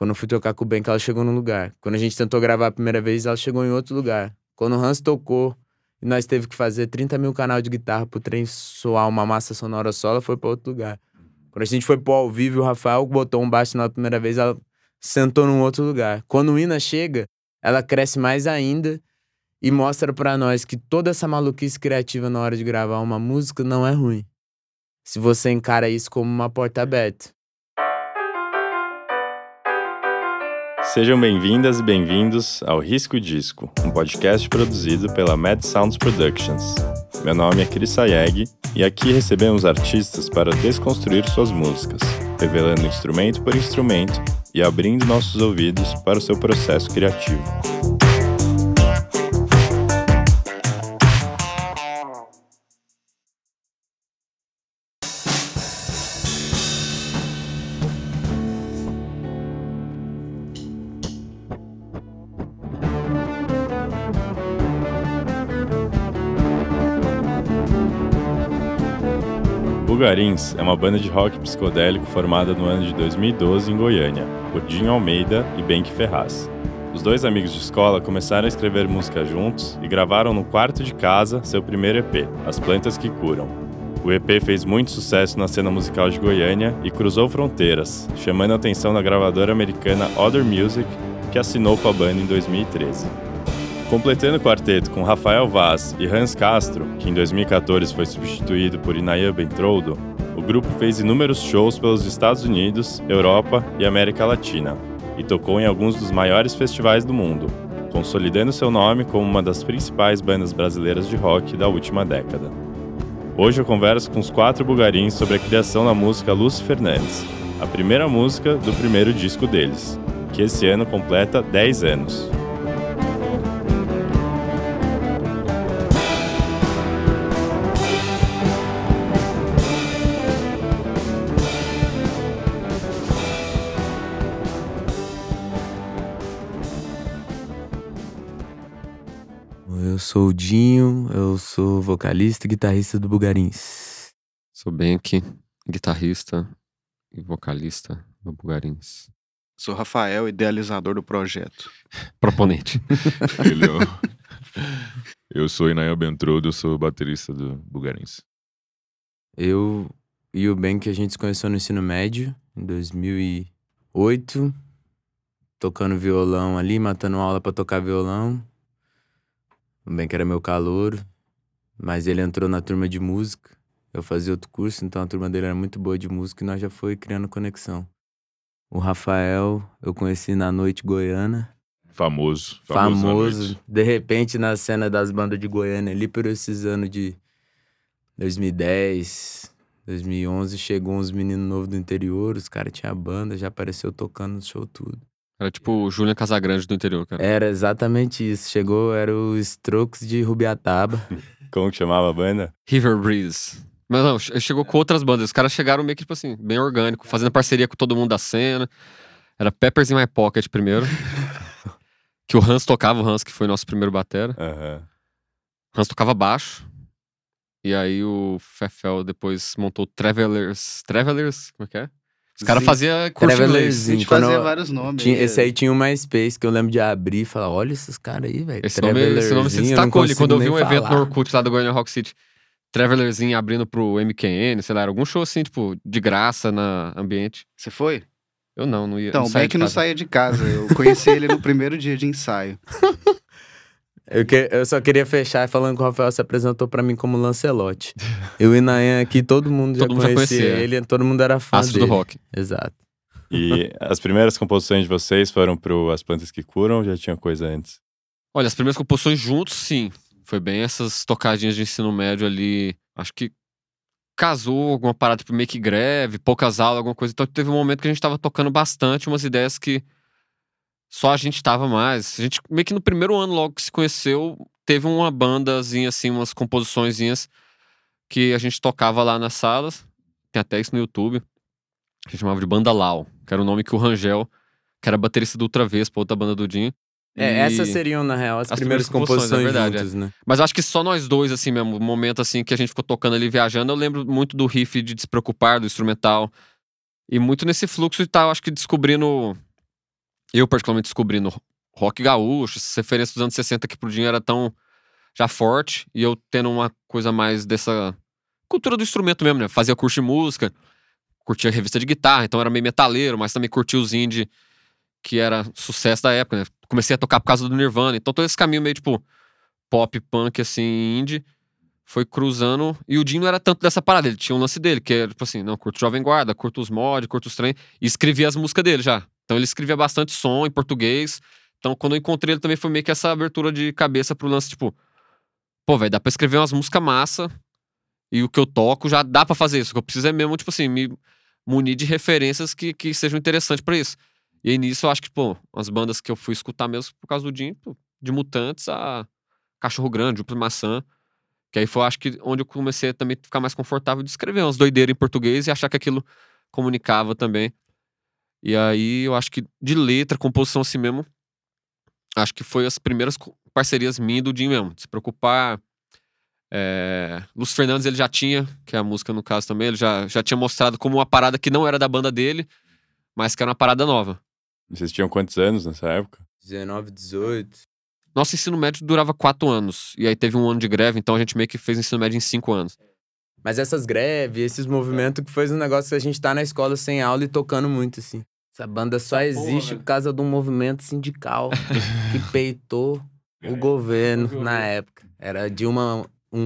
Quando eu fui tocar com o Ben, que ela chegou num lugar. Quando a gente tentou gravar a primeira vez, ela chegou em outro lugar. Quando o Hans tocou e nós teve que fazer 30 mil canal de guitarra pro trem soar uma massa sonora só, ela foi pra outro lugar. Quando a gente foi pro ao vivo, o Rafael botou um baixo na primeira vez, ela sentou num outro lugar. Quando o Ina chega, ela cresce mais ainda e mostra pra nós que toda essa maluquice criativa na hora de gravar uma música não é ruim. Se você encara isso como uma porta aberta. Sejam bem-vindas e bem-vindos ao Risco Disco, um podcast produzido pela Mad Sounds Productions. Meu nome é Chris Sayeg e aqui recebemos artistas para desconstruir suas músicas, revelando instrumento por instrumento e abrindo nossos ouvidos para o seu processo criativo. Bugarins é uma banda de rock psicodélico formada no ano de 2012 em Goiânia, por Dinho Almeida e Benque Ferraz. Os dois amigos de escola começaram a escrever música juntos e gravaram no quarto de casa seu primeiro EP, As Plantas que Curam. O EP fez muito sucesso na cena musical de Goiânia e cruzou fronteiras, chamando a atenção da gravadora americana Other Music, que assinou com a banda em 2013. Completando o quarteto com Rafael Vaz e Hans Castro, que em 2014 foi substituído por Inayan Bentroudo, o grupo fez inúmeros shows pelos Estados Unidos, Europa e América Latina, e tocou em alguns dos maiores festivais do mundo, consolidando seu nome como uma das principais bandas brasileiras de rock da última década. Hoje eu converso com os 4 bugarins sobre a criação da música Lúcio Fernandes, a primeira música do primeiro disco deles, que esse ano completa 10 anos. Eu sou o Dinho, eu sou vocalista e guitarrista do Bugarins. Sou Benque, guitarrista e vocalista do Bugarins. Sou Rafael, idealizador do projeto. Proponente. Eu sou Inayan Bentroudo, eu sou baterista do Bugarins. Eu e o Ben, que a gente se conheceu no ensino médio, em 2008, tocando violão ali, matando aula pra tocar violão. O Ben, que era meu calouro, mas ele entrou na turma de música. Eu fazia outro curso, então a turma dele era muito boa de música e nós já foi criando conexão. O Rafael, eu conheci na Noite Goiana. Famoso. De repente, na cena das bandas de Goiânia, ali por esses anos de 2010, 2011, chegou uns meninos novos do interior, os caras tinham banda, já apareceu tocando no show tudo. Era tipo o Julian Casagrande do interior, cara. Era exatamente isso. Chegou, era o Strokes de Rubiataba. Como que chamava a banda? River Breeze. Mas não, chegou com outras bandas. Os caras chegaram meio que, tipo assim, bem orgânico, fazendo parceria com todo mundo da cena. Era Peppers in My Pocket primeiro. Que o Hans tocava, o Hans que foi nosso primeiro batera. Hans tocava baixo. E aí o Fefel depois montou Travelers, como é que é? Os caras faziam curso inglês. A gente fazia vários nomes. Esse aí tinha o MySpace, que eu lembro de abrir e falar, olha esses caras aí, velho. Esse nome se destacou ali. Quando eu vi um evento no Orkut lá do Goiânia Rock City, Travelerzinho abrindo pro MQN, sei lá, era algum show assim, tipo, de graça na ambiente. Você foi? Eu não ia. Então, bem que não saía de casa. Eu conheci ele no primeiro dia de ensaio. Eu só queria fechar falando que o Rafael se apresentou pra mim como Lancelote. Eu e Inayan aqui, todo mundo já conhecia ele, todo mundo era fã Astro dele. do rock. Exato. E as primeiras composições de vocês foram pro As Plantas que Curam ou já tinha coisa antes? Olha, as primeiras composições juntos, sim. Foi bem essas tocadinhas de ensino médio ali. Acho que casou alguma parada, tipo, meio que greve, poucas aulas, alguma coisa. Então teve um momento que a gente tava tocando bastante umas ideias que só a gente tava mais. A gente, meio que no primeiro ano logo que se conheceu, teve uma bandazinha, assim, umas composiçõezinhas que a gente tocava lá nas salas. Tem até isso no YouTube. A gente chamava de Banda Lau, que era o nome que o Rangel, que era baterista do Ultra Vespa, outra banda do Dinho. Essas seriam, na real, as primeiras composições verdade, juntos, né? Mas acho que só nós dois, assim mesmo, o momento assim que a gente ficou tocando ali, viajando, eu lembro muito do riff de Despreocupar, do instrumental. E muito nesse fluxo de estar, acho que, descobrindo Eu particularmente descobrindo rock gaúcho, essas referências dos anos 60 que pro Dinho era tão já forte, e eu tendo uma coisa mais dessa cultura do instrumento mesmo, né? Fazia curso de música, curtia revista de guitarra, então era meio metaleiro, mas também curtia os indie, que era sucesso da época, né? Comecei a tocar por causa do Nirvana, então todo esse caminho meio tipo pop, punk, assim, indie, foi cruzando, e o Dinho não era tanto dessa parada, ele tinha um lance dele, que era tipo assim, não, curto Jovem Guarda, curto os mods, curto os trem, e escrevia as músicas dele já. Então ele escrevia bastante som em português, então quando eu encontrei ele também foi meio que essa abertura de cabeça pro lance, tipo, pô, velho, dá pra escrever umas músicas massa, e o que eu toco já dá pra fazer isso, o que eu preciso é mesmo, tipo assim, me munir de referências que sejam interessantes pra isso. E aí nisso eu acho que, pô, as bandas que eu fui escutar mesmo por causa do Dinho, pô, de Mutantes a Cachorro Grande, Dupla Maçã, que aí foi, acho que, onde eu comecei a também ficar mais confortável de escrever umas doideiras em português e achar que aquilo comunicava também. E aí eu acho que de letra, composição assim mesmo, acho que foi as primeiras parcerias minhas e do Dinho mesmo, de se preocupar. Lúcio Fernandes ele já tinha, que é a música no caso também, ele já tinha mostrado como uma parada que não era da banda dele, mas que era uma parada nova. Vocês tinham quantos anos nessa época? 19, 18. Nosso ensino médio durava 4 anos, e aí teve um ano de greve, então a gente meio que fez ensino médio em 5 anos. Mas essas greves, esses movimentos que foi um negócio que a gente tá na escola sem aula e tocando muito, assim. Essa banda só existe por causa de um movimento sindical que peitou o governo na época. Era Dilma 1.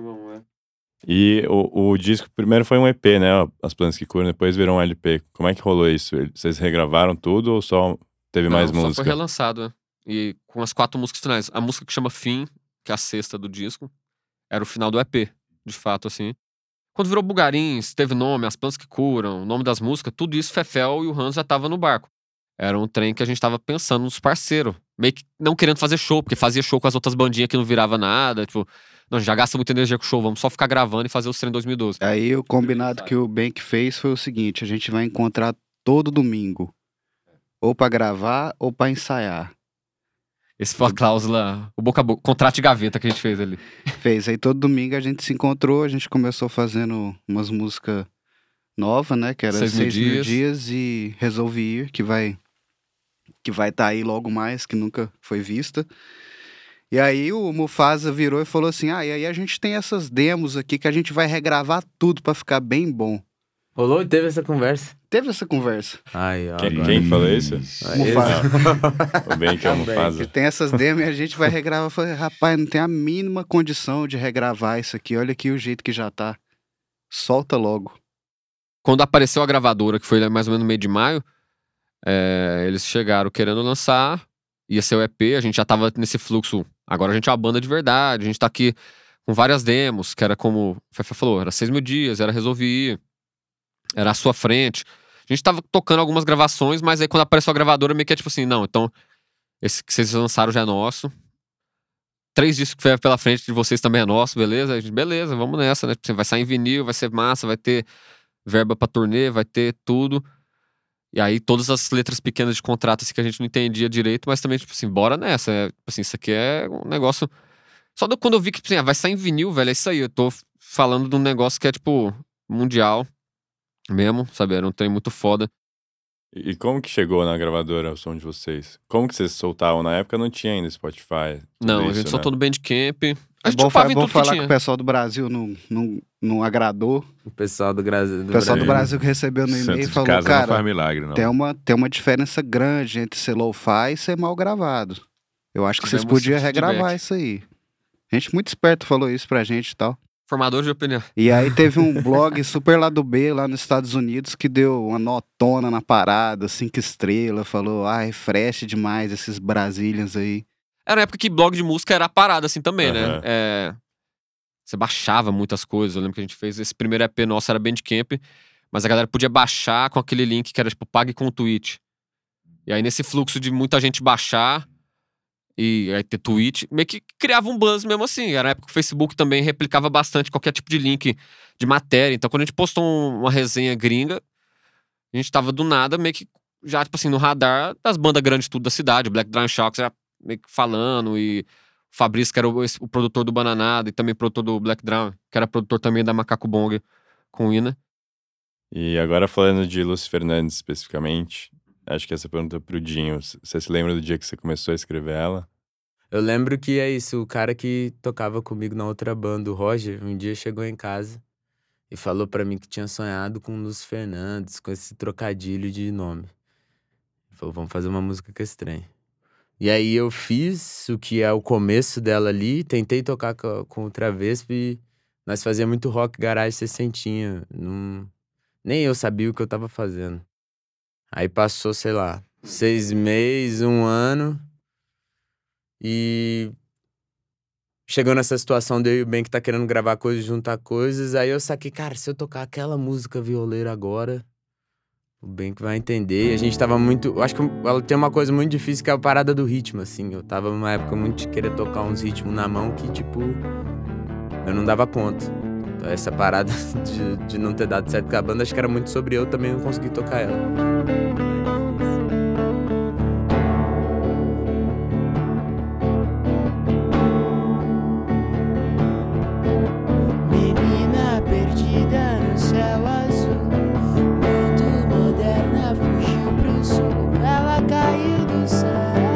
E o disco primeiro foi um EP, né? As Plantas que Curam, depois virou um LP. Como é que rolou isso? Vocês regravaram tudo ou só teve mais Não, música? só foi relançado, né? E com as 4 músicas finais. A música que chama Fim, que é a sexta do disco, era o final do EP, de fato, assim. Quando virou Bugarins, teve nome, As Plantas que Curam, o nome das músicas, tudo isso, Fefel e o Hans já tava no barco. Era um trem que a gente tava pensando nos parceiros. Meio que não querendo fazer show, porque fazia show com as outras bandinhas que não virava nada. Tipo, não, já gasta muita energia com show, vamos só ficar gravando e fazer os trem em 2012. Aí o combinado que o Bank fez foi o seguinte: a gente vai encontrar todo domingo, ou pra gravar ou pra ensaiar. Esse foi a cláusula, o boca a boca, contrato de gaveta que a gente fez ali. Fez. Aí todo domingo a gente se encontrou, a gente começou fazendo umas músicas novas, né? Que era 6.000 dias e Resolvi Ir, que vai estar aí logo mais, que nunca foi vista. E aí o Mufasa virou e falou assim: e aí a gente tem essas demos aqui que a gente vai regravar tudo pra ficar bem bom. Rolou e teve essa conversa? Teve essa conversa. Ai, ó, Quem falou isso? Mufasa. O bem que é o Mufasa. Tem essas demos e a gente vai regravar. Eu falei: rapaz, não tem a mínima condição de regravar isso aqui. Olha aqui o jeito que já tá. Solta logo. Quando apareceu a gravadora, que foi mais ou menos no meio de maio, eles chegaram querendo lançar, ia ser o EP, a gente já tava nesse fluxo. Agora a gente é uma banda de verdade, a gente tá aqui com várias demos, que era como o Fefe falou, era 6.000 dias, era Resolvi Ir, era A Sua Frente. A gente tava tocando algumas gravações, mas aí quando apareceu a gravadora, meio que é tipo assim, não, então esse que vocês lançaram já é nosso. 3 discos que foi pela frente de vocês também é nosso, beleza? A gente, beleza, vamos nessa, né? Vai sair em vinil, vai ser massa, vai ter verba pra turnê, vai ter tudo. E aí todas as letras pequenas de contrato assim, que a gente não entendia direito, mas também, tipo assim, bora nessa. Tipo assim, isso aqui é um negócio... Só quando eu vi que, tipo assim, vai sair em vinil, velho, é isso aí. Eu tô falando de um negócio que é, tipo, mundial mesmo, sabe? Era um trem muito foda. E como que chegou na gravadora o som de vocês? Como que vocês soltavam? Na época não tinha ainda Spotify. Não, isso, a gente né? soltou no Bandcamp. A gente Bom upava em tudo que falar que tinha. o pessoal do Brasil não agradou. O pessoal do Brasil. O pessoal do Brasil que recebeu no e-mail Santo de falou: casa não cara, faz milagre, não. tem uma diferença grande entre ser lo-fi e ser mal gravado. Eu acho que vocês Tivemos podiam esse regravar feedback. isso aí. Gente muito esperto falou isso pra gente e tal. Formador de opinião. E aí teve um blog super lá do B, lá nos Estados Unidos, que deu uma notona na parada, 5 estrelas, falou: fresh demais esses Brazilians aí. Era uma época que blog de música era a parada, assim, também, Aham. né? Você baixava muitas coisas. Eu lembro que a gente fez esse primeiro EP nosso, era Bandcamp, mas a galera podia baixar com aquele link que era, tipo, pague com o tweet. E aí, nesse fluxo de muita gente baixar e aí ter tweet, meio que criava um buzz mesmo assim. Era na época que o Facebook também replicava bastante qualquer tipo de link de matéria. Então, quando a gente postou uma resenha gringa, a gente tava do nada meio que já, tipo assim, no radar das bandas grandes tudo da cidade. O Black Drum Sharks já meio que falando, e o Fabrício, que era o produtor do Bananada e também produtor do Black Drum, que era produtor também da Macaco Bong com o Ina. E agora falando de Lúcio Fernandes especificamente, acho que essa pergunta é pro Dinho. Você se lembra do dia que você começou a escrever ela? Eu lembro que é isso, o cara que tocava comigo na outra banda, o Roger, um dia chegou em casa e falou pra mim que tinha sonhado com o Lúcio Fernandes, com esse trocadilho de nome. Ele falou, vamos fazer uma música com esse trem. E aí eu fiz o que é o começo dela ali, tentei tocar com o Travespo e nós fazíamos muito rock garage 60. Nem eu sabia o que eu tava fazendo. Aí passou, sei lá, 6 meses, 1 ano. E chegou nessa situação de eu e o Ben que tá querendo gravar coisas, juntar coisas. Aí eu saquei, cara, se eu tocar aquela música violeira agora, o Ben que vai entender. E a gente tava muito... Eu acho que ela tem uma coisa muito difícil que é a parada do ritmo, assim. Eu tava numa época muito de querer tocar uns ritmos na mão que, tipo, eu não dava conta. Então, essa parada de não ter dado certo com a banda, acho que era muito sobre eu também não conseguir tocar ela. Menina perdida no céu azul, muito moderna, fugiu pro sul, ela caiu do céu.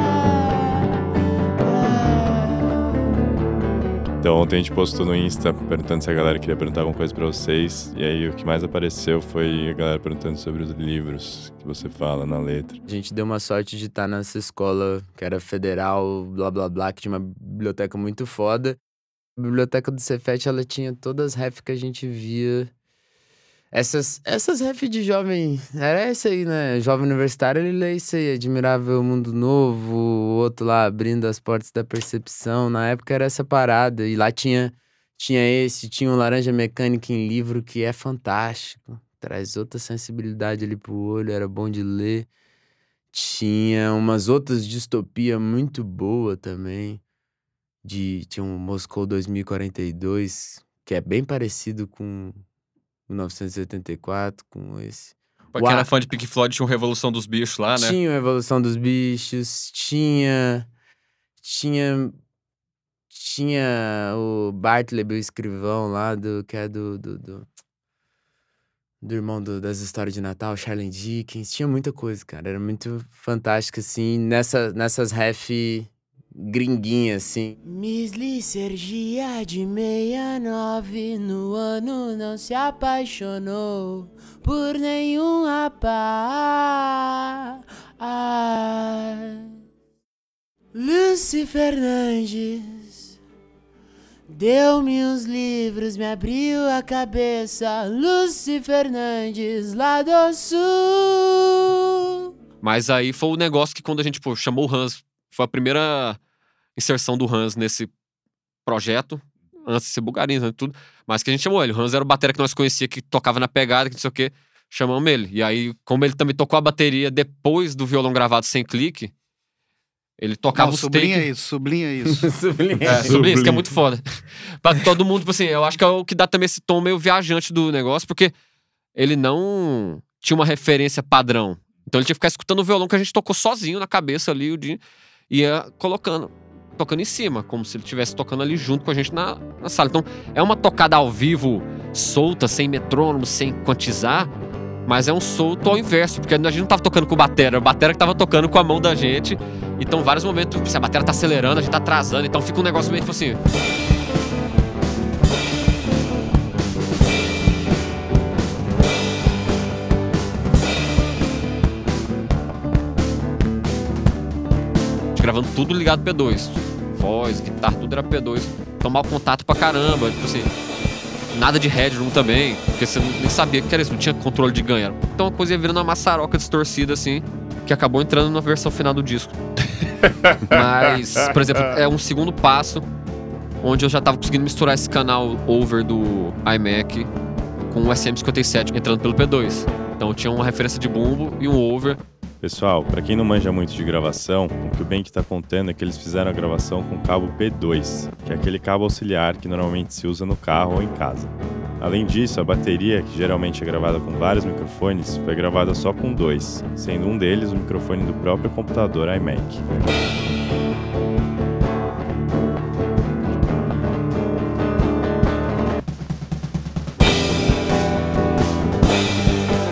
Então ontem a gente postou no Insta perguntando se a galera queria perguntar alguma coisa pra vocês. E aí o que mais apareceu foi a galera perguntando sobre os livros que você fala na letra. A gente deu uma sorte de estar nessa escola que era federal, blá blá blá, que tinha uma biblioteca muito foda. A biblioteca do Cefet, ela tinha todas as refs que a gente via. Essas refs de jovem, era essa aí, né? Jovem universitário, ele lê isso aí, Admirável Mundo Novo, o outro lá abrindo as portas da percepção. Na época era essa parada. E lá tinha tinha um Laranja Mecânica em livro que é fantástico. Traz outra sensibilidade ali pro olho, era bom de ler. Tinha umas outras distopia muito boa também. Tinha um Moscou 2042, que é bem parecido com 1984, com esse. Pra quem era fã de Pink Floyd, tinha o Revolução dos Bichos lá, né? Tinha o Revolução dos Bichos, tinha o Bartleby, o escrivão lá, que é do irmão das histórias de Natal, Charlie Dickens. Tinha muita coisa, cara. Era muito fantástico, assim, nessas ref gringuinhas, assim. Miss Lee Sergia de 69, no ano não se apaixonou por nenhum rapaz. Lúcio Fernandes deu-me uns livros, me abriu a cabeça. Lúcio Fernandes, lá do sul. Mas aí foi o negócio que quando a gente chamou o Hans, foi a primeira inserção do Hans nesse projeto, antes de ser Bulgarins, tudo. Mas que a gente chamou ele. O Hans era o batera que nós conhecia, que tocava na pegada, que não sei o quê. Chamamos ele. E aí, como ele também tocou a bateria depois do violão gravado sem clique, ele tocava os takes. Sublinha isso. Sublinha isso, que é muito foda. Pra todo mundo, tipo assim, eu acho que é o que dá também esse tom meio viajante do negócio, porque ele não tinha uma referência padrão. Então ele tinha que ficar escutando o violão que a gente tocou sozinho na cabeça ali, o dia, ia tocando em cima, como se ele estivesse tocando ali junto com a gente na sala. Então é uma tocada ao vivo, solta, sem metrônomo, sem quantizar, mas é um solto ao inverso, porque a gente não tava tocando com o batera que tava tocando com a mão da gente. Então vários momentos, se a batera tá acelerando, a gente tá atrasando, então fica um negócio meio tipo assim. Gravando tudo ligado P2. Voz, guitarra, tudo era P2. Então mau contato pra caramba, tipo assim. Nada de headroom também, porque você nem sabia o que era isso, não tinha controle de ganho. Então a coisa ia virando uma maçaroca distorcida assim, que acabou entrando na versão final do disco. Mas, por exemplo, é um segundo passo, onde eu já tava conseguindo misturar esse canal over do iMac com o SM57 entrando pelo P2. Então tinha uma referência de bumbo e um over. Pessoal, pra quem não manja muito de gravação, o que o Ben tá contando é que eles fizeram a gravação com cabo P2, que é aquele cabo auxiliar que normalmente se usa no carro ou em casa. Além disso, a bateria, que geralmente é gravada com vários microfones, foi gravada só com 2, sendo um deles o microfone do próprio computador iMac.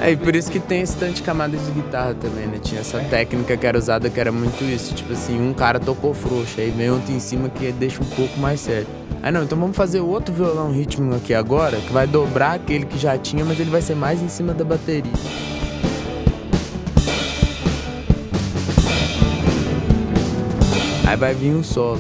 E por isso que tem esse tanto de camadas de guitarra também, né? Tinha essa técnica que era usada, que era muito isso. Tipo assim, um cara tocou frouxo, aí vem outro em cima que deixa um pouco mais sério. Aí não, então vamos fazer outro violão rítmico aqui agora, que vai dobrar aquele que já tinha, mas ele vai ser mais em cima da bateria. Aí vai vir um solo.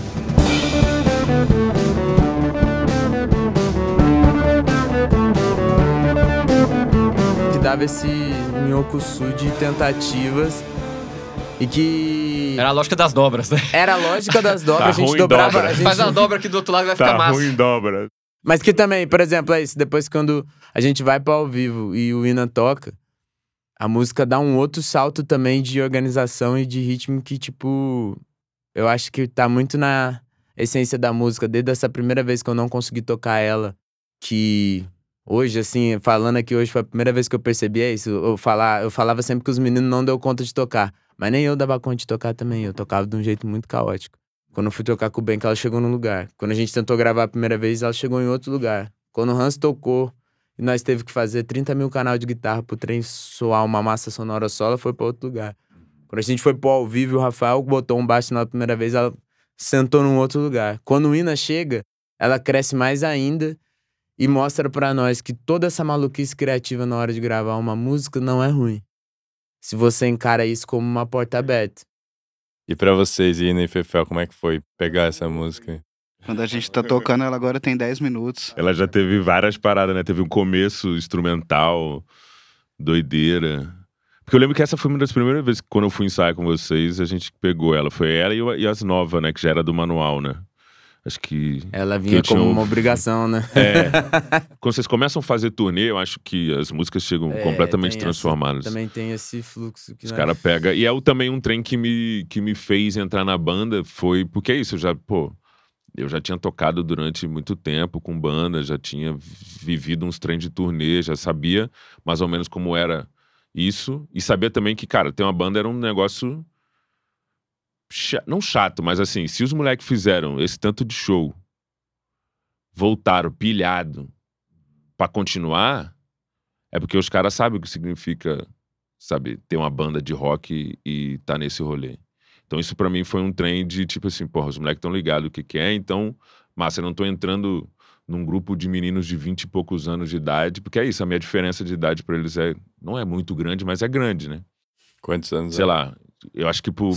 Que dava esse minhocuçu de tentativas e que... Era a lógica das dobras, né? Era a lógica das dobras, Tá a gente ruim dobrava... dobra. A gente... Faz uma dobra aqui do outro lado, vai ficar Tá massa. ruim dobra. Mas que também, por exemplo, é isso. Depois quando a gente vai para ao vivo e o Ina toca, a música dá um outro salto também de organização e de ritmo que, tipo... Eu acho que tá muito na essência da música. Desde essa primeira vez que eu não consegui tocar ela, que... Hoje, assim, falando aqui hoje, foi a primeira vez que eu percebi isso. Eu falava sempre que os meninos não deu conta de tocar. Mas nem eu dava conta de tocar também. Eu tocava de um jeito muito caótico. Quando eu fui tocar com o Ben, que ela chegou num lugar. Quando a gente tentou gravar a primeira vez, ela chegou em outro lugar. Quando o Hans tocou, e nós teve que fazer 30 mil canal de guitarra pro trem soar uma massa sonora só, ela foi pra outro lugar. Quando a gente foi pro ao vivo, o Rafael botou um baixo na primeira vez, ela sentou num outro lugar. Quando o Ina chega, ela cresce mais ainda e mostra pra nós que toda essa maluquice criativa na hora de gravar uma música não é ruim. Se você encara isso como uma porta aberta. E pra vocês, Ina e Fefel, como é que foi pegar essa música? Quando a gente tá tocando, ela agora tem 10 minutos. Ela já teve várias paradas, né? Teve um começo instrumental, doideira. Porque eu lembro que essa foi uma das primeiras vezes que, quando eu fui ensaiar com vocês, a gente pegou ela. Foi ela e as novas, né? Que já era do manual, né? Acho que... Ela vinha como uma obrigação, né? Quando vocês começam a fazer turnê, eu acho que as músicas chegam completamente transformadas. Também tem esse fluxo. Que os caras pegam... E é também um trem que me fez entrar na banda, foi... Porque é isso, eu já tinha tocado durante muito tempo com banda, já tinha vivido uns trem de turnê, já sabia mais ou menos como era isso. E sabia também que, cara, ter uma banda era um negócio... Não chato, mas assim, se os moleques fizeram esse tanto de show, voltaram pilhado pra continuar, é porque os caras sabem o que significa, sabe, ter uma banda de rock e tá nesse rolê. Então isso pra mim foi um trem de tipo assim, porra, os moleques tão ligados o que é, então, massa, eu não tô entrando num grupo de meninos de 20 e poucos anos de idade, porque é isso, a minha diferença de idade pra eles não é muito grande, mas é grande, né? Quantos anos? Sei lá, eu acho que por...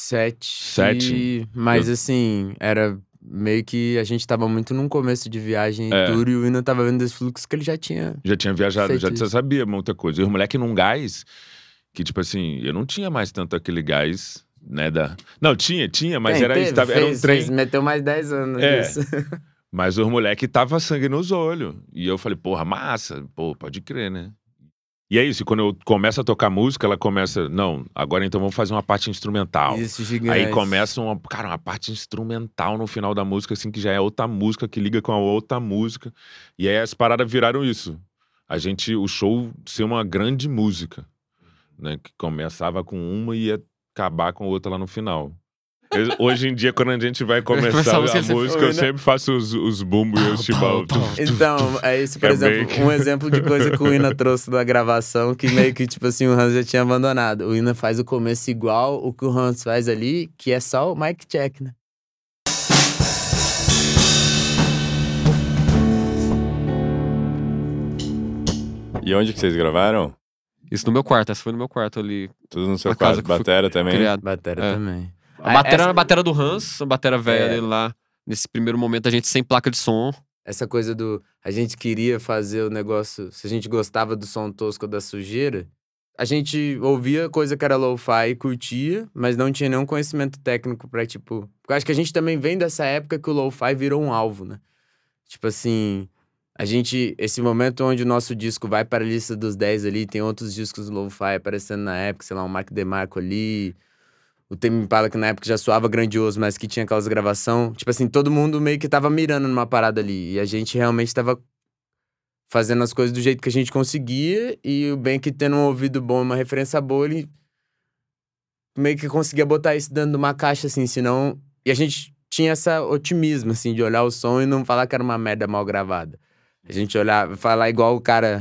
7. Mas assim, era meio que a gente tava muito num começo de viagem e tour, e o Ina tava vendo esse fluxo que ele já tinha viajado, já isso. sabia muita coisa. E os moleques num gás que, tipo assim, eu não tinha mais tanto aquele gás, né, Não, tinha, mas era isso, era um trem. Meteu mais 10 anos nisso. Mas os moleques tava sangue nos olhos. E eu falei, porra, massa, pô, pode crer, né? E é isso, quando eu começo a tocar música, ela começa... Não, agora então vamos fazer uma parte instrumental. Isso, gigante. Aí começa uma parte instrumental no final da música, assim, que já é outra música, que liga com a outra música. E aí as paradas viraram isso. O show ser uma grande música, né? Que começava com uma e ia acabar com outra lá no final. Hoje em dia, quando a gente vai começar a música, eu sempre faço os bumbos e os timbal. Então, é isso, por exemplo, um exemplo de coisa que o Ina trouxe da gravação, que meio que, tipo assim, o Hans já tinha abandonado. O Ina faz o começo igual o que o Hans faz ali, que é só o mic check, né? E onde que vocês gravaram? Isso no meu quarto, essa foi no meu quarto ali. Tudo no seu quarto, batera também? Batera também. A batera era a batera do Hans, a batera velha dele lá. Nesse primeiro momento, a gente sem placa de som. Essa coisa do... A gente queria fazer o negócio... Se a gente gostava do som tosco da sujeira, a gente ouvia coisa que era lo-fi e curtia, mas não tinha nenhum conhecimento técnico pra, tipo... Porque eu acho que a gente também vem dessa época que o lo-fi virou um alvo, né? Tipo assim... Esse momento onde o nosso disco vai para a lista dos 10 ali, tem outros discos lo-fi aparecendo na época, sei lá, um Mark DeMarco ali... O Tame Impala, que na época já soava grandioso, mas que tinha aquelas gravações. Tipo assim, todo mundo meio que tava mirando numa parada ali. E a gente realmente tava fazendo as coisas do jeito que a gente conseguia. E o Ben, que tendo um ouvido bom, uma referência boa, ele meio que conseguia botar isso dentro de uma caixa, assim, senão... E a gente tinha esse otimismo, assim, de olhar o som e não falar que era uma merda mal gravada. A gente olhar, falar igual o cara...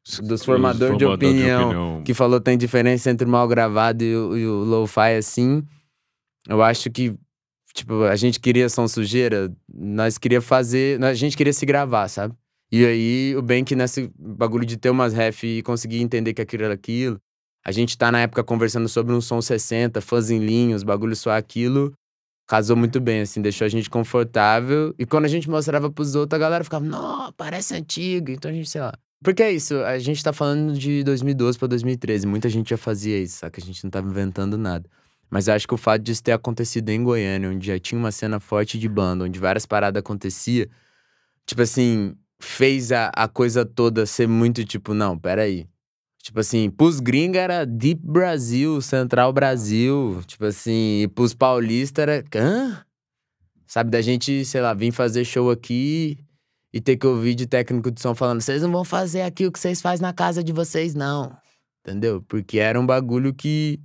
dos formadores de opinião, que falou que tem diferença entre o mal gravado e o lo-fi, assim. Eu acho que, tipo, a gente queria som sujeira, a gente queria se gravar, sabe? E aí, o Bank, nesse bagulho de ter umas ref e conseguir entender que aquilo era aquilo. A gente tá, na época, conversando sobre um som 60, fãs em linha, os bagulhos só aquilo. Casou muito bem, assim, deixou a gente confortável. E quando a gente mostrava pros outros, a galera ficava, não, parece antigo. Então a gente, sei lá. Porque é isso, a gente tá falando de 2012 pra 2013. Muita gente já fazia isso, sabe? Que a gente não tava inventando nada. Mas eu acho que o fato disso ter acontecido em Goiânia, onde já tinha uma cena forte de banda, onde várias paradas aconteciam, tipo assim, fez a coisa toda ser muito tipo, não, peraí. Tipo assim, pros gringos era Deep Brasil, Central Brasil. Tipo assim, e pros paulistas era... Hã? Sabe, da gente, sei lá, vir fazer show aqui e ter que ouvir de técnico de som falando, vocês não vão fazer aqui o que vocês fazem na casa de vocês, não. Entendeu? Porque era um bagulho que...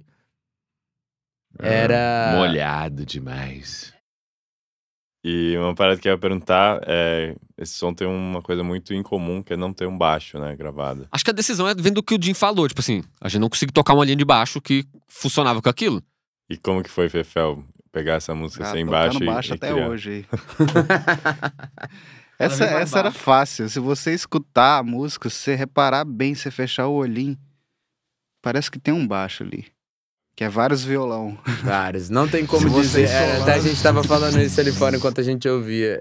Era... molhado demais. E uma parada que eu ia perguntar é... Esse som tem uma coisa muito incomum, que é não ter um baixo, né, gravado. Acho que a decisão é vendo o que o Jim falou. Tipo assim, a gente não conseguiu tocar uma linha de baixo que funcionava com aquilo. E como que foi, Fefel, pegar essa música sem baixo baixo e até criar? hoje. Essa era fácil. Se você escutar a música, se você reparar bem, se você fechar o olhinho, parece que tem um baixo ali. Que é vários violão. Vários. Não tem como dizer. Até a gente tava falando isso ali fora enquanto a gente ouvia.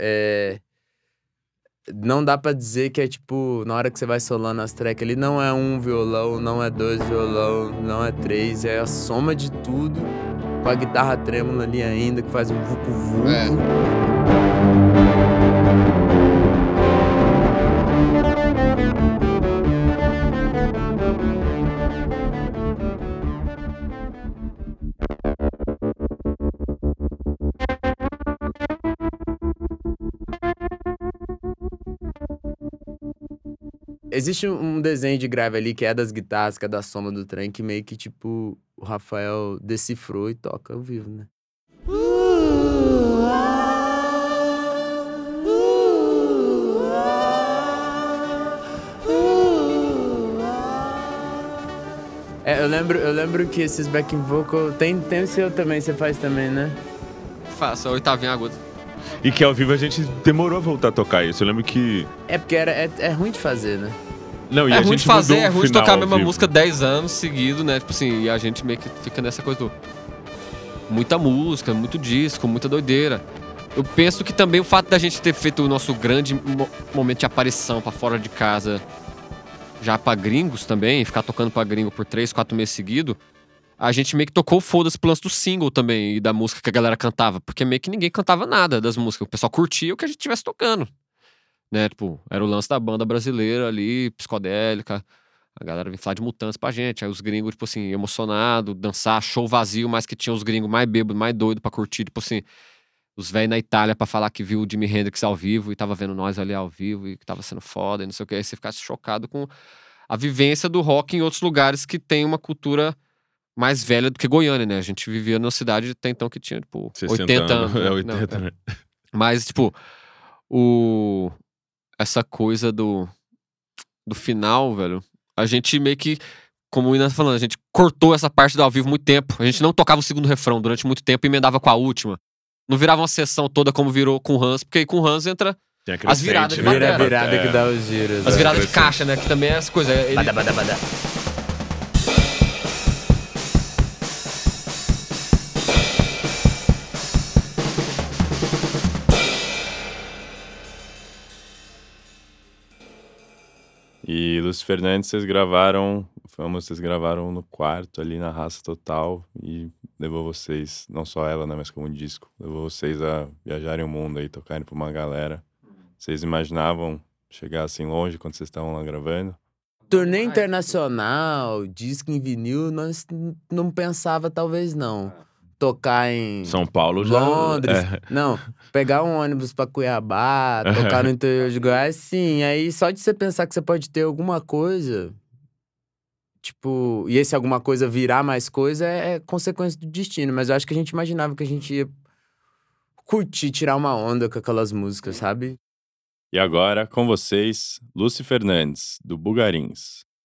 Não dá pra dizer que é tipo, na hora que você vai solando as tracks ali, não é um violão, não é dois violão, não é três, é a soma de tudo, com a guitarra trêmula ali ainda, que faz um vucu-vucu. Existe um desenho de grave ali que é das guitarras, que é da soma do trem, que meio que, tipo, o Rafael decifrou e toca ao vivo, né? Eu lembro que esses backing vocal... Tem o seu também, você faz também, né? Faço, a oitavinha aguda. E que ao vivo a gente demorou a voltar a tocar isso. Eu lembro que... É porque é ruim de fazer, né? Não, e é a ruim gente de fazer, mudou é ruim de final tocar a ao mesma vivo. música 10 anos seguido, né? Tipo assim, e a gente meio que fica nessa coisa do... Muita música, muito disco, muita doideira. Eu penso que também o fato da gente ter feito o nosso grande momento de aparição pra fora de casa, já pra gringos também, ficar tocando pra gringo por 3, 4 meses seguidos, a gente meio que tocou o foda-se pro lance do single também, e da música que a galera cantava. Porque meio que ninguém cantava nada das músicas. O pessoal curtia o que a gente estivesse tocando. Né? Tipo, era o lance da banda brasileira ali, psicodélica. A galera vinha falar de Mutantes pra gente. Aí os gringos, tipo assim, emocionados, dançar, show vazio, mas que tinha os gringos mais bêbados, mais doidos pra curtir. Tipo assim, os velhos na Itália pra falar que viu o Jimi Hendrix ao vivo e tava vendo nós ali ao vivo e que tava sendo foda e não sei o que. Aí você ficasse chocado com a vivência do rock em outros lugares que tem uma cultura mais velha do que Goiânia, né? A gente vivia numa cidade até então que tinha, tipo, 80 anos. É, Né? 80 Não, anos. Mas, tipo, essa coisa do final, velho, a gente meio que, como o Inan tá falando, a gente cortou essa parte do ao vivo muito tempo. A gente não tocava o segundo refrão durante muito tempo e emendava com a última. Não virava uma sessão toda como virou com o Hans, porque aí com o Hans entra as viradas de Vira a batera. virada que dá os giros. As viradas de caixa, né? Que também é essa coisa. Ele... Badá, badá, badá. E Lúcio Fernandes, vocês gravaram no quarto ali na Raça Total e levou vocês, não só ela, né, mas como disco, levou vocês a viajarem o mundo aí, tocarem pra uma galera. Vocês imaginavam chegar assim longe quando vocês estavam lá gravando? Turnê internacional, disco em vinil, nós não pensava talvez não. Tocar em São Paulo já... Londres, não, pegar um ônibus pra Cuiabá, tocar no interior de Goiás, sim. Aí só de você pensar que você pode ter alguma coisa, tipo, e esse alguma coisa virar mais coisa é consequência do destino. Mas eu acho que a gente imaginava que a gente ia curtir, tirar uma onda com aquelas músicas, sabe? E agora, com vocês, Lúcio Fernandes, do Bugarins.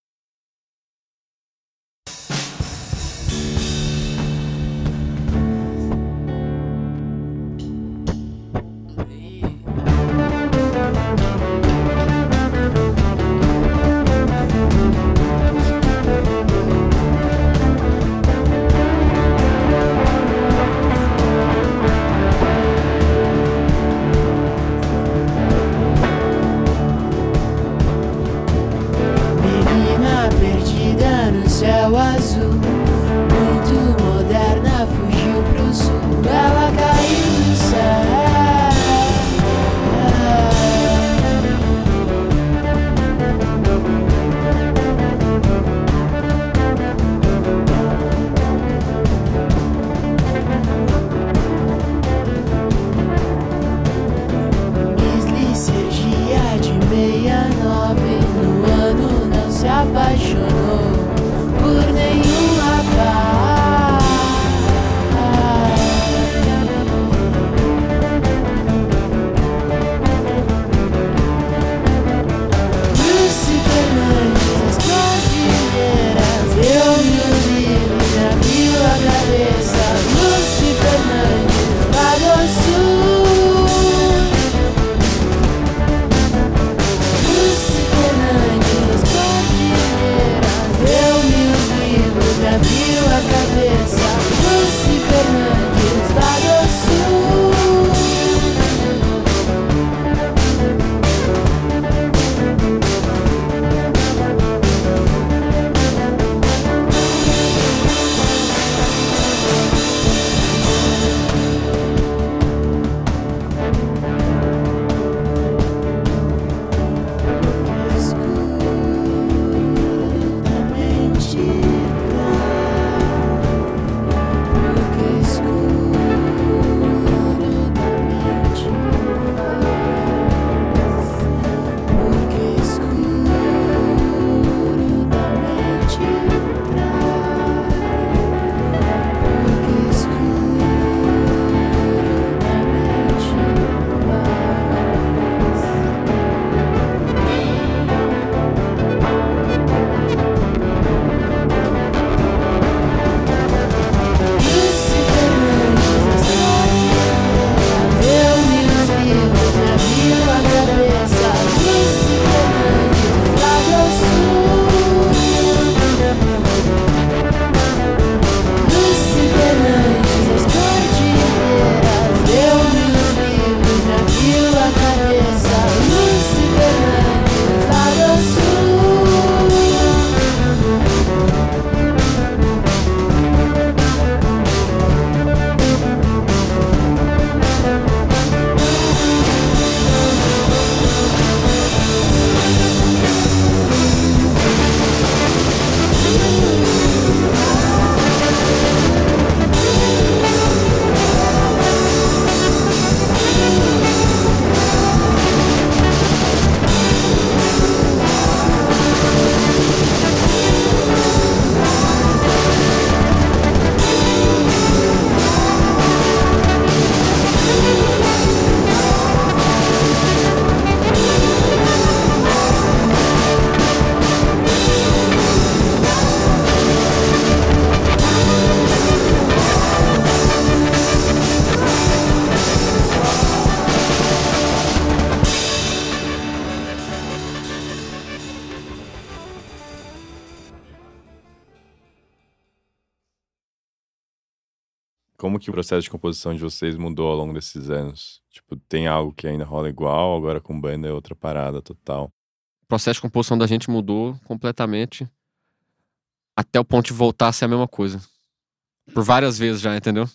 Como que o processo de composição de vocês mudou ao longo desses anos? Tipo, tem algo que ainda rola igual, agora com banda é outra parada total. O processo de composição da gente mudou completamente até o ponto de voltar a ser a mesma coisa. Por várias vezes já, entendeu?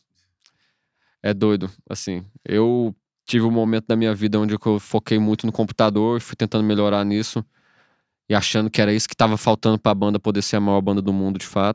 É doido, assim. Eu tive um momento da minha vida onde eu foquei muito no computador, fui tentando melhorar nisso e achando que era isso que tava faltando pra banda poder ser a maior banda do mundo, de fato.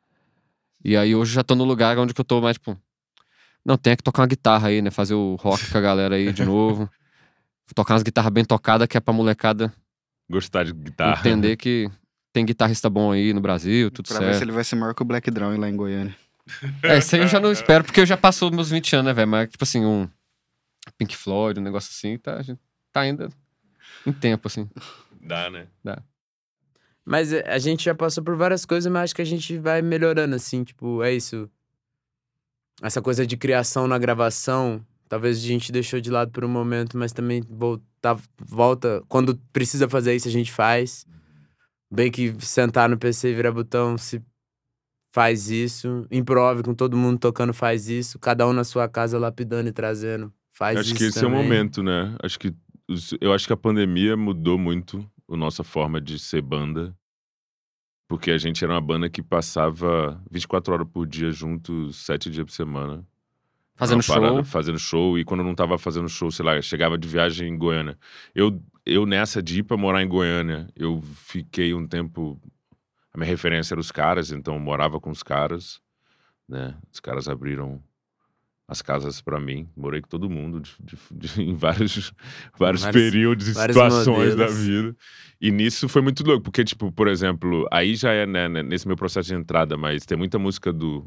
E aí hoje já tô no lugar onde eu tô mais, tipo... Não, tem que tocar uma guitarra aí, né? Fazer o rock com a galera aí de novo. Tocar umas guitarras bem tocadas, que é pra molecada... Gostar de guitarra. Entender que tem guitarrista bom aí no Brasil, tudo certo. Pra ver se ele vai ser maior que o Black Drawing lá em Goiânia. Isso aí eu já não espero, porque eu já passou meus 20 anos, né, velho? Mas, tipo assim, um Pink Floyd, um negócio assim, a gente tá ainda em tempo, assim. Dá, né? Dá. Mas a gente já passou por várias coisas, mas acho que a gente vai melhorando, assim, tipo, é isso. Essa coisa de criação na gravação, talvez a gente deixou de lado por um momento, mas também volta. Quando precisa fazer isso, a gente faz. Bem que sentar no PC e virar botão, se faz isso. Improve com todo mundo tocando, faz isso. Cada um na sua casa lapidando e trazendo, faz isso. Acho que esse também. é o momento, né? Eu acho que a pandemia mudou muito a nossa forma de ser banda. Porque a gente era uma banda que passava 24 horas por dia juntos, 7 dias por semana. Fazendo show. Fazendo show. E quando não tava fazendo show, sei lá, chegava de viagem em Goiânia. Eu nessa de ir pra morar em Goiânia, eu fiquei um tempo... A minha referência era os caras, então eu morava com os caras, né? Os caras abriram as casas pra mim. Morei com todo mundo em vários períodos e situações da vida. E nisso foi muito louco, porque, tipo, por exemplo, aí já é, né, nesse meu processo de entrada, mas tem muita música do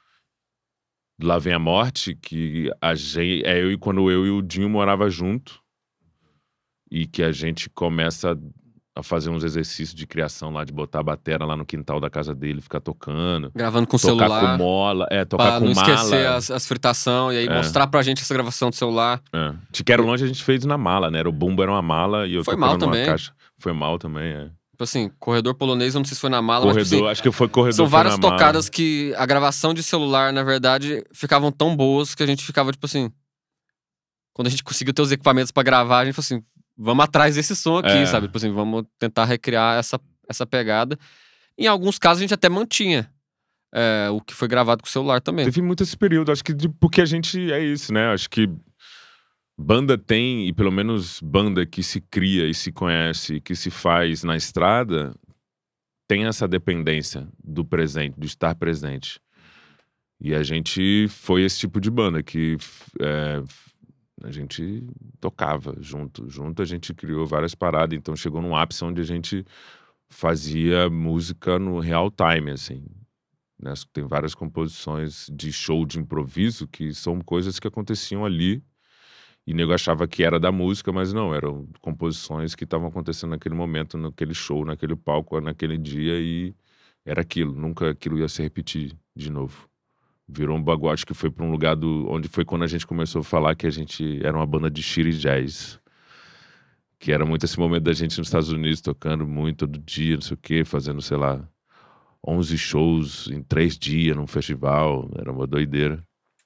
Lá Vem a Morte, que quando eu e o Dinho morava junto, e que a gente começa a fazer uns exercícios de criação lá, de botar a bateria lá no quintal da casa dele, ficar tocando. Gravando com tocar celular. Com mola, tocar com não mala. esquecer as fritação e aí mostrar pra gente essa gravação do celular. Te Quero Longe a gente fez na mala, né? O bumbo era uma mala e eu Foi mal também. Caixa. Foi mal também, Tipo assim, Corredor Polonês, eu não sei se foi na mala, Corredor, mas tipo assim, acho que foi Corredor. São várias tocadas que a gravação de celular, na verdade, ficavam tão boas que a gente ficava, tipo assim... Quando a gente conseguiu ter os equipamentos pra gravar, a gente falou assim... Vamos atrás desse som aqui, sabe? Tipo assim, vamos tentar recriar essa pegada. Em alguns casos, a gente até mantinha o que foi gravado com o celular também. Teve muito esse período, acho que porque a gente é isso, né? Acho que banda tem, e pelo menos banda que se cria e se conhece, que se faz na estrada, tem essa dependência do presente, do estar presente. E a gente foi esse tipo de banda que... a gente tocava junto a gente criou várias paradas, então chegou num ápice onde a gente fazia música no real time, assim, né? Tem várias composições de show de improviso que são coisas que aconteciam ali e o nego achava que era da música, mas não, eram composições que estavam acontecendo naquele momento, naquele show, naquele palco, naquele dia, e era aquilo, nunca aquilo ia se repetir de novo. Virou um bagulho, acho que foi pra um lugar onde foi quando a gente começou a falar que a gente era uma banda de shitty jazz. Que era muito esse momento da gente nos Estados Unidos, tocando muito, todo dia, não sei o quê, fazendo, sei lá, 11 shows em 3 dias num festival. Era uma doideira.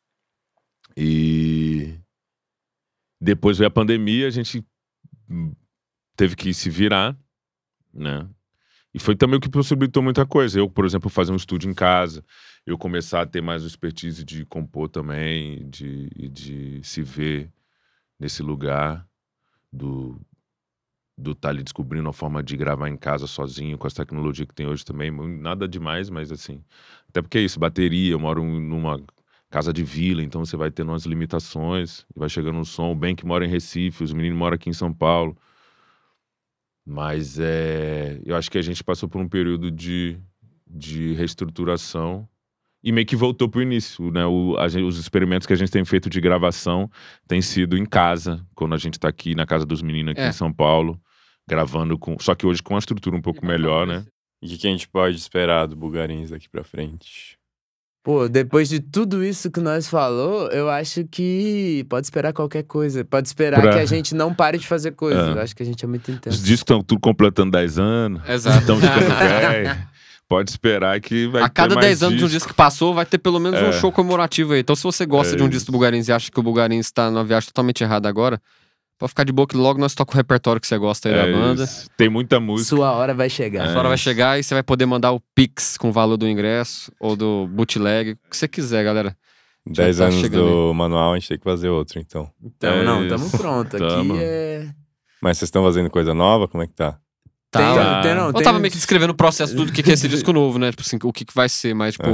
E depois veio a pandemia, a gente teve que se virar, né? E foi também o que possibilitou muita coisa. Eu, por exemplo, fazer um estúdio em casa, eu começar a ter mais expertise de compor também, de se ver nesse lugar do tá ali descobrindo uma forma de gravar em casa sozinho, com essa tecnologia que tem hoje também. Nada demais, mas assim... Até porque é isso, bateria, eu moro numa casa de vila, então você vai tendo umas limitações, vai chegando um som. O Ben que mora em Recife, os meninos moram aqui em São Paulo. Mas eu acho que a gente passou por um período de reestruturação e meio que voltou pro início, né? Os experimentos que a gente tem feito de gravação têm sido em casa, quando a gente tá aqui na casa dos meninos aqui em São Paulo, gravando só que hoje com uma estrutura um pouco melhor, né? E o que a gente pode esperar do Bulgarins daqui pra frente? Pô, depois de tudo isso que nós falou, eu acho que pode esperar qualquer coisa. Pode esperar que a gente não pare de fazer coisas. Eu acho que a gente é muito intenso. Os discos estão tudo completando 10 anos. Exato. Estão ficando velho. Pode esperar que vai ter a cada mais 10 anos de um disco que passou, vai ter pelo menos um show comemorativo aí. Então, se você gosta de um disco do Bulgarins e acha que o Bulgarins está numa viagem totalmente errada agora, pode ficar de boa que logo nós tocamos o repertório que você gosta aí da banda. Isso. Tem muita música. Sua hora vai chegar. Sua hora vai chegar e você vai poder mandar o Pix com o valor do ingresso ou do bootleg, o que você quiser, galera. 10 anos do manual, a gente tem que fazer outro, então. Então, não, estamos prontos. Aqui é... Mas vocês estão fazendo coisa nova? Como é que tá? Eu tava meio que descrevendo o processo do que é esse disco novo, né? Tipo assim, o que vai ser, mas, tipo,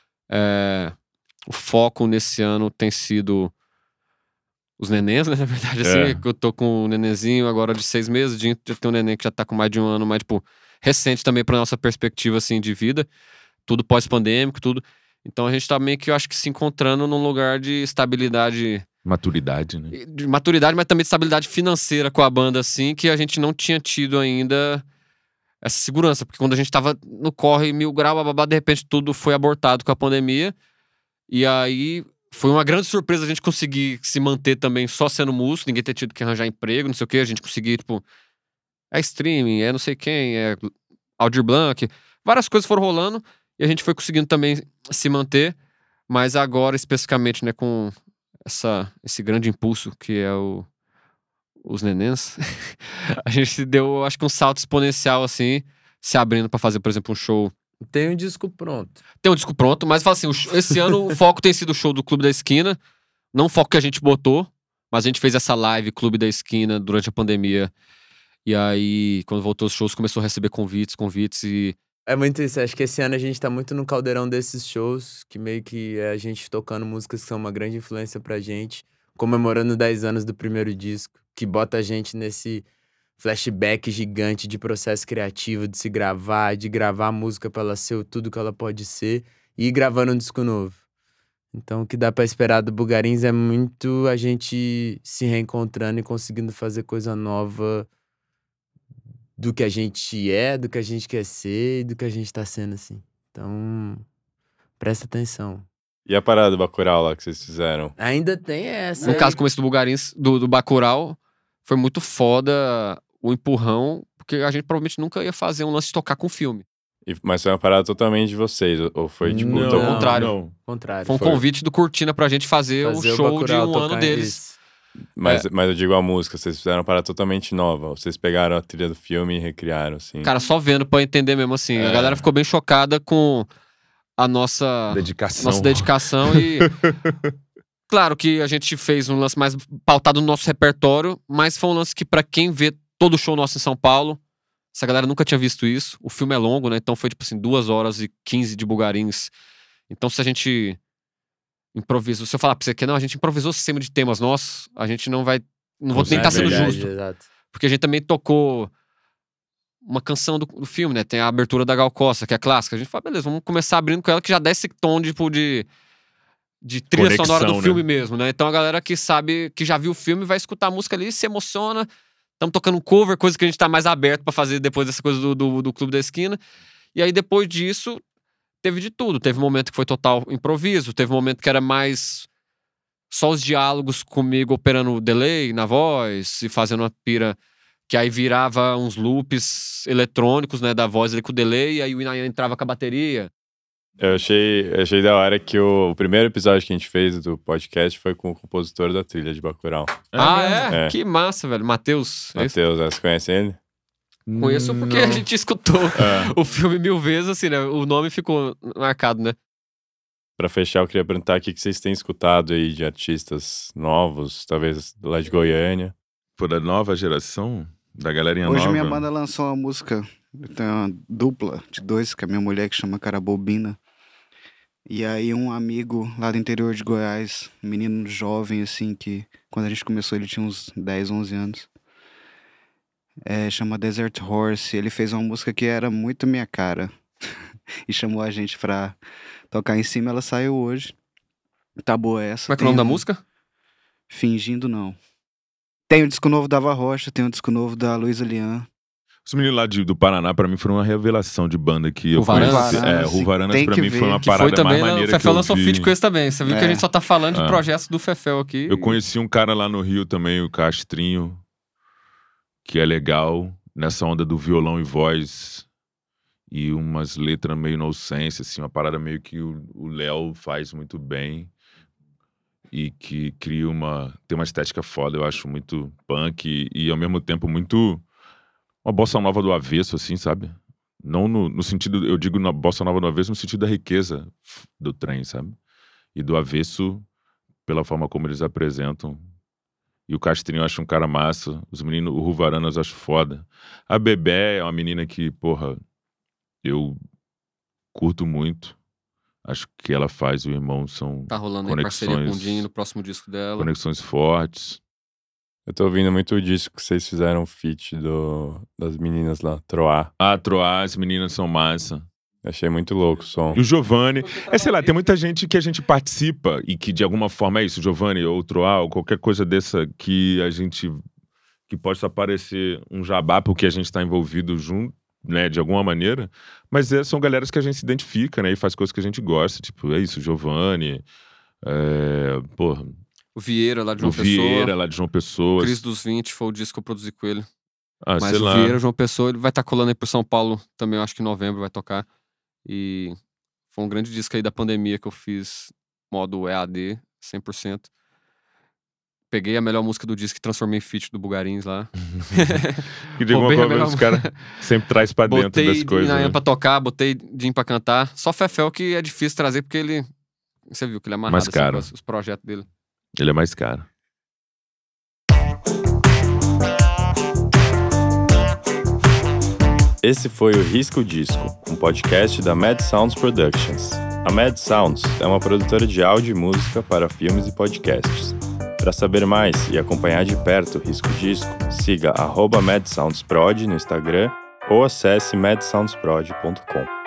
o foco nesse ano tem sido os nenéns, né? Na verdade, assim, eu tô com um nenenzinho agora de 6 meses, já tem um neném que já tá com mais de 1 ano, mas, tipo, recente também pra nossa perspectiva, assim, de vida. Tudo pós-pandêmico, tudo. Então a gente tá meio que, eu acho que, se encontrando num lugar de estabilidade. Maturidade, né? De maturidade, mas também de estabilidade financeira com a banda, assim, que a gente não tinha tido ainda essa segurança. Porque quando a gente tava no corre 1000 graus, de repente tudo foi abortado com a pandemia. E aí foi uma grande surpresa a gente conseguir se manter também só sendo músico, ninguém ter tido que arranjar emprego, não sei o quê. A gente conseguir, tipo, streaming, não sei quem, Aldir Blanc. Várias coisas foram rolando e a gente foi conseguindo também se manter. Mas agora, especificamente, né, com esse grande impulso que é os nenéns, a gente deu, acho que um salto exponencial, assim, se abrindo pra fazer, por exemplo, um show. Tem um disco pronto. Tem um disco pronto, mas fala assim, esse ano o foco tem sido o show do Clube da Esquina, não o foco que a gente botou, mas a gente fez essa live Clube da Esquina durante a pandemia, e aí, quando voltou os shows, começou a receber convites e... É muito isso, acho que esse ano a gente tá muito no caldeirão desses shows, que meio que é a gente tocando músicas que são uma grande influência pra gente, comemorando 10 anos do primeiro disco, que bota a gente nesse flashback gigante de processo criativo, de se gravar, de gravar a música pra ela ser tudo que ela pode ser, e ir gravando um disco novo. Então o que dá pra esperar do Bulgarins é muito a gente se reencontrando e conseguindo fazer coisa nova do que a gente é, do que a gente quer ser e do que a gente tá sendo, assim. Então, presta atenção. E a parada do Bacurau lá que vocês fizeram? Ainda tem essa. No caso, como esse do Bulgarins, do Bacurau, foi muito foda o empurrão, porque a gente provavelmente nunca ia fazer um lance de tocar com filme. Mas foi uma parada totalmente de vocês? Ou foi tipo... Não, ao contrário. Não. Contrário. Foi um convite do Cortina pra gente fazer o show Bacurau, de 1 ano deles. Isso. Mas eu digo a música, vocês fizeram uma parada totalmente nova. Vocês pegaram a trilha do filme e recriaram, assim. Cara, só vendo pra entender mesmo, assim. A galera ficou bem chocada com a nossa dedicação e... Claro que a gente fez um lance mais pautado no nosso repertório, mas foi um lance que, pra quem vê todo o show nosso em São Paulo, essa galera nunca tinha visto isso. O filme é longo, né? Então foi tipo assim, 2 horas e 15 de Bulgarins. Então se a gente improvisou, se eu falar pra você que não, a gente improvisou cima de temas nossos, a gente não vai... Não vou nem estar sendo justo. Exato. Porque a gente também tocou uma canção do filme, né? Tem a abertura da Gal Costa, que é clássica. A gente fala, beleza, vamos começar abrindo com ela, que já dá esse tom tipo de trilha sonora do filme mesmo, né? Então a galera que sabe, que já viu o filme, vai escutar a música ali e se emociona. Estamos tocando um cover, coisa que a gente tá mais aberto pra fazer depois dessa coisa do Clube da Esquina. E aí depois disso, teve de tudo. Teve um momento que foi total improviso, teve um momento que era mais só os diálogos comigo operando delay na voz e fazendo uma pira que aí virava uns loops eletrônicos, né, da voz ali com o delay, e aí o Inayan entrava com a bateria. Eu achei da hora que o primeiro episódio que a gente fez do podcast foi com o compositor da trilha de Bacurau. É? Que massa, velho. Matheus. Matheus, você conhece ele? Conheço porque a gente escutou o filme 1000 vezes, assim, né? O nome ficou marcado, né? Pra fechar, eu queria perguntar o que vocês têm escutado aí de artistas novos, talvez lá de Goiânia. Pô, da nova geração, da galerinha nova. Hoje minha banda lançou uma música, tem uma dupla de 2, que é a minha mulher, que chama Carabobina. E aí um amigo lá do interior de Goiás, um menino jovem, assim, que quando a gente começou ele tinha uns 10, 11 anos. Chama Desert Horse. Ele fez uma música que era muito minha cara. E chamou a gente pra tocar em cima. Ela saiu hoje. Tá boa essa. Como é que é o nome da música? Fingindo Não. Tem o disco novo da Ava Rocha, tem o disco novo da Luísa Lian. Os meninos lá do Paraná, pra mim, foram uma revelação de banda que eu Varanas? conheci. Ruvaranas, pra mim, foi uma que parada foi também, mais maneira o Fefel que eu lançou vi. feat com esse também. Você viu que a gente só tá falando de projetos do Fefel aqui. Eu conheci um cara lá no Rio também, o Castrinho, que é legal, nessa onda do violão e voz. e umas letras meio nonsense, assim, uma parada meio que o Léo faz muito bem e que cria tem uma estética foda, eu acho, muito punk e ao mesmo tempo muito uma bossa nova do avesso, assim, sabe? Não no sentido, eu digo na bossa nova do avesso no sentido da riqueza do trem, sabe? E do avesso pela forma como eles apresentam. E o Castrinho eu acho um cara massa. Os meninos, o Ruvaranas eu acho foda. A Bebé é uma menina que, porra, eu curto muito. Acho que ela faz o irmão, são tá rolando em parceria com o Dinho no próximo disco dela. Conexões fortes. Eu tô ouvindo muito o disco que vocês fizeram feat das meninas lá, Troá. Troá, as meninas são massa. Achei muito louco o som. E o Giovanni. Sei lá, tem muita gente que a gente participa e que de alguma forma é isso, Giovanni ou Troá, ou qualquer coisa dessa que a gente. Que possa parecer um jabá porque a gente tá envolvido junto, né, de alguma maneira. Mas são galeras que a gente se identifica, né, e faz coisas que a gente gosta. Tipo, é isso, Giovanni. Porra. O Vieira lá de João Pessoa. O Vieira lá de João Pessoa. Cris dos 20 foi o disco que eu produzi com ele. Mas sei lá. O Vieira, João Pessoa, ele vai estar colando aí pro São Paulo também, eu acho que em novembro vai tocar. E foi um grande disco aí da pandemia que eu fiz modo EAD, 100%. Peguei a melhor música do disco e transformei em feat do Bugarins lá. Que de alguma forma os caras sempre traz pra dentro das coisas. Botei né? Pra tocar, botei Jim pra cantar. Só Fefel que é difícil trazer porque ele... Você viu que ele é amarrado mais caro. Assim, os projetos dele. Ele é mais caro. Esse foi o Risca o Disco, um podcast da Mad Sounds Productions. A Mad Sounds é uma produtora de áudio e música para filmes e podcasts. Para saber mais e acompanhar de perto o Risca o Disco, siga @MadSoundsProd no Instagram ou acesse madsoundsprod.com.